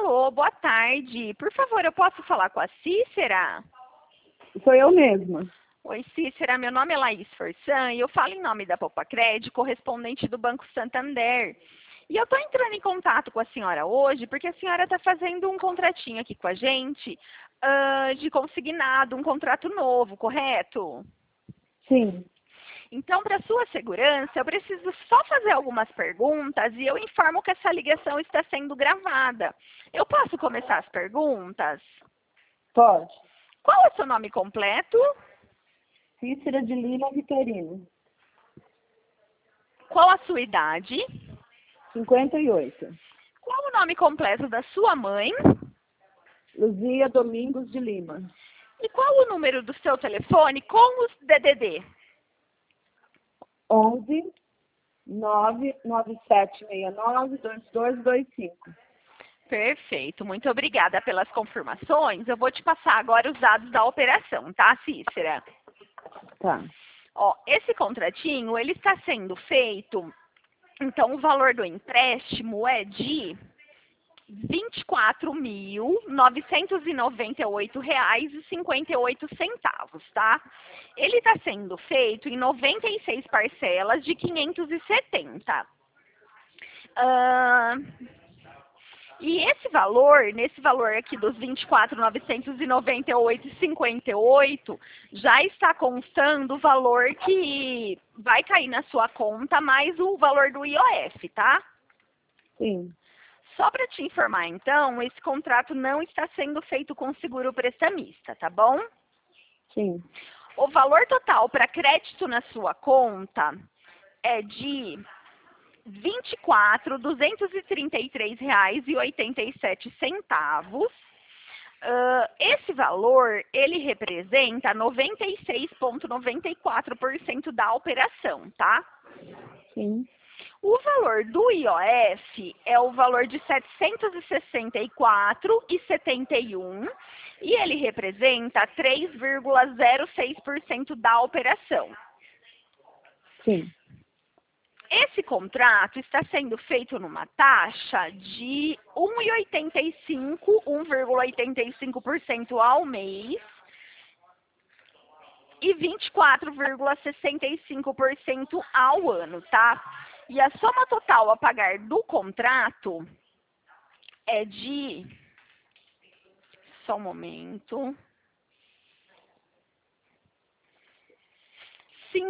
Alô, boa tarde. Por favor, eu posso falar com a Cícera? Sou eu mesma. Oi, Cícera. Meu nome é Laís Forçan e eu falo em nome da Popacred, correspondente do Banco Santander. E eu estou entrando em contato com a senhora hoje porque a senhora está fazendo um contratinho aqui com a gente de consignado, um contrato novo, correto? Sim. Então, para sua segurança, eu preciso só fazer algumas perguntas e eu informo que essa ligação está sendo gravada. Eu posso começar as perguntas? Pode. Qual é o seu nome completo? Cícera de Lima Vitorino. Qual a sua idade? 58. Qual o nome completo da sua mãe? Luzia Domingos de Lima. E qual o número do seu telefone com os DDD? 11 99769 2225. Perfeito, muito obrigada pelas confirmações. Eu vou te passar agora os dados da operação, tá, Cícera? Tá. Ó, esse contratinho, ele está sendo feito, então o valor do empréstimo é de R$ 24.998,58, tá? Ele está sendo feito em 96 parcelas de 570. E esse valor, nesse valor aqui dos R$ 24.998,58, já está constando o valor que vai cair na sua conta, mais o valor do IOF, tá? Sim. Só para te informar, então, esse contrato não está sendo feito com seguro prestamista, tá bom? Sim. O valor total para crédito na sua conta é de R$ 24.233,87. Esse valor, ele representa 96,94% da operação, tá? Sim. O valor do IOF é o valor de R$ 764,71 e ele representa 3,06% da operação. Sim. Esse contrato está sendo feito numa taxa de 1,85% ao mês e 24,65% ao ano, tá? E a soma total a pagar do contrato é de... Só um momento. R$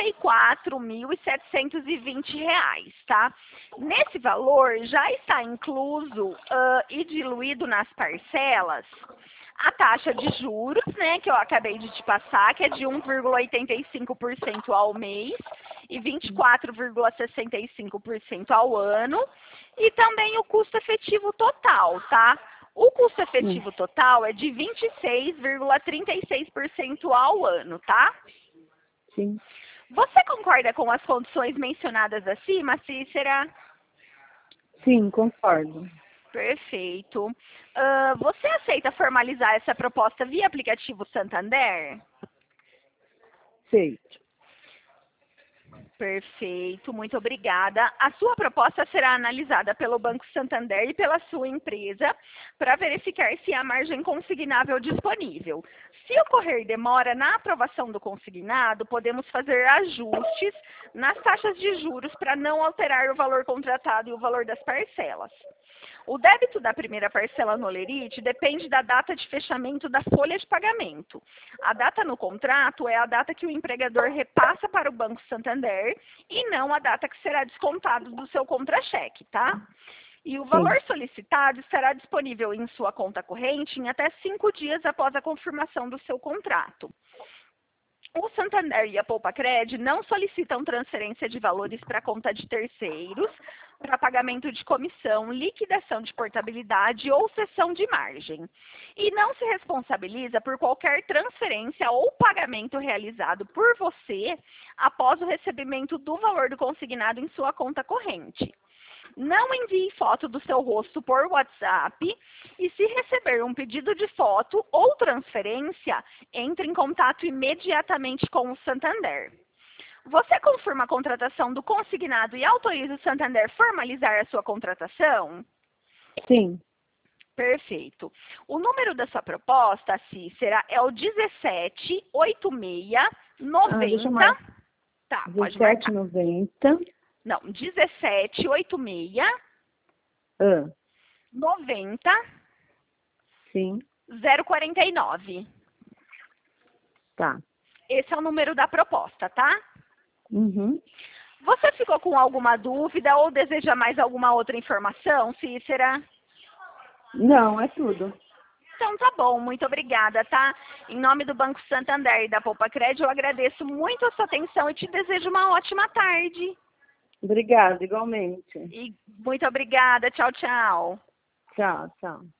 54.720, tá? Nesse valor já está incluso e diluído nas parcelas a taxa de juros, né, que eu acabei de te passar, que é de 1,85% ao mês e 24,65% ao ano, e também o custo efetivo total, tá? O custo efetivo total é de 26,36% ao ano, tá? Sim. Você concorda com as condições mencionadas acima, Cícera? Sim, concordo. Perfeito. Você aceita formalizar essa proposta via aplicativo Santander? Aceito. Perfeito, muito obrigada. A sua proposta será analisada pelo Banco Santander e pela sua empresa para verificar se há margem consignável disponível. Se ocorrer demora na aprovação do consignado, podemos fazer ajustes nas taxas de juros para não alterar o valor contratado e o valor das parcelas. O débito da primeira parcela no Olerite depende da data de fechamento da folha de pagamento. A data no contrato é a data que o empregador repassa para o Banco Santander e não a data que será descontado do seu contra-cheque, tá? E o valor solicitado estará disponível em sua conta corrente em até 5 dias após a confirmação do seu contrato. O Santander e a Popacred não solicitam transferência de valores para conta de terceiros, para pagamento de comissão, liquidação de portabilidade ou cessão de margem. E não se responsabiliza por qualquer transferência ou pagamento realizado por você após o recebimento do valor do consignado em sua conta corrente. Não envie foto do seu rosto por WhatsApp e, se receber um pedido de foto ou transferência, entre em contato imediatamente com o Santander. Você confirma a contratação do consignado e autoriza o Santander formalizar a sua contratação? Sim. Perfeito. O número da sua proposta, Cícera, é o 178690. Deixa eu marcar. Tá, pode marcar. 1790. Não, 1786 Ah, 90 sim, 049. tá. Esse é o número da proposta, tá? Uhum. Você ficou com alguma dúvida ou deseja mais alguma outra informação, Cícera? Não, é tudo. Então tá bom, muito obrigada, tá? Em nome do Banco Santander e da Poupa Crédito, eu agradeço muito a sua atenção e te desejo uma ótima tarde. Obrigada, igualmente. E muito obrigada, tchau, tchau. Tchau, tchau.